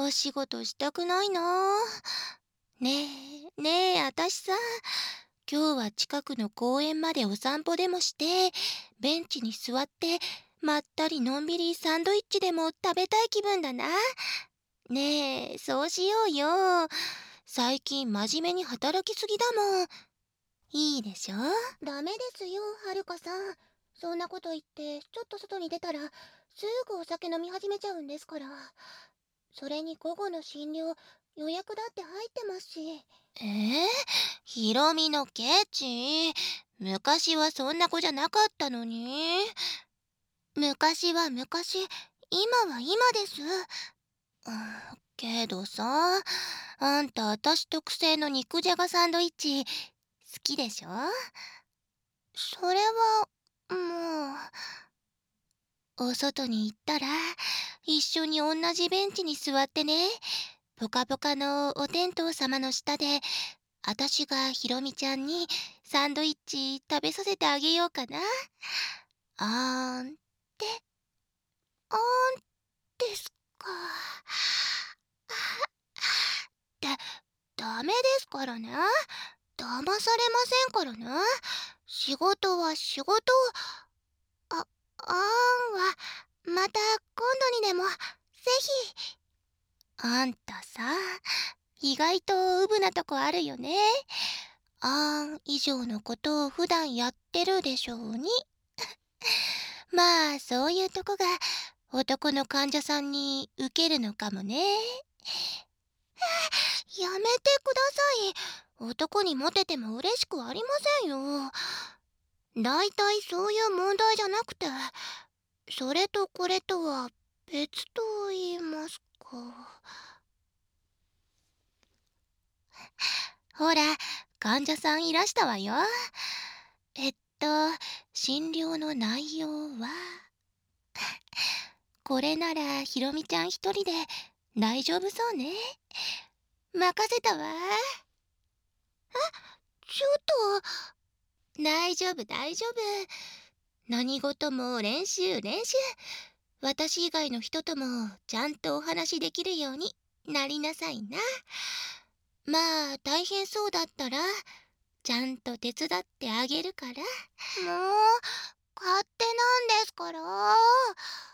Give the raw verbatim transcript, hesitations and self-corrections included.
お仕事したくないな。ねえ、ねえ、あたしさ、今日は近くの公園までお散歩でもして、ベンチに座って、まったりのんびりサンドイッチでも食べたい気分だな。ねえ、そうしようよ。最近真面目に働きすぎだもん。いいでしょ？ ダメですよ、はるかさん。そんなこと言って、ちょっと外に出たら、すぐお酒飲み始めちゃうんですから。それに午後の診療、予約だって入ってますし。 えー、ひろみのケチ。昔はそんな子じゃなかったのに。 昔は昔、今は今です。 うん、けどさ、あんたあたし特製の肉じゃがサンドイッチ好きでしょ？ それは、もお外に行ったら一緒に同じベンチに座ってね、ぽかぽかのお天道様の下であたしがひろみちゃんにサンドイッチ食べさせてあげようかな。あーんって、 う、あんですか。 だ、ダメですからね。騙されませんからね。仕事は仕事。 あ、あんは、また今度にでも、ぜひ。 あんたさ、意外とウブなとこあるよね。あん以上のことを普段やってるでしょうに。まあ、そういうとこが男の患者さんに受けるのかもね。 やめてください。男にモテても嬉しくありませんよ。だいたいそういう問題じゃなくて、それとこれとは別と言いますか。 ほら、患者さんいらしたわよ。えっと、診療の内容は、これならひろみちゃん一人で大丈夫そうね。任せたわ。 ちょっ大丈夫、大丈夫。何事も練習、練習。私以外の人ともちゃんとお話しできるようになりなさいな。まあ、大変そうだったら、ちゃんと手伝ってあげるから。 と、もう、勝手なんですから。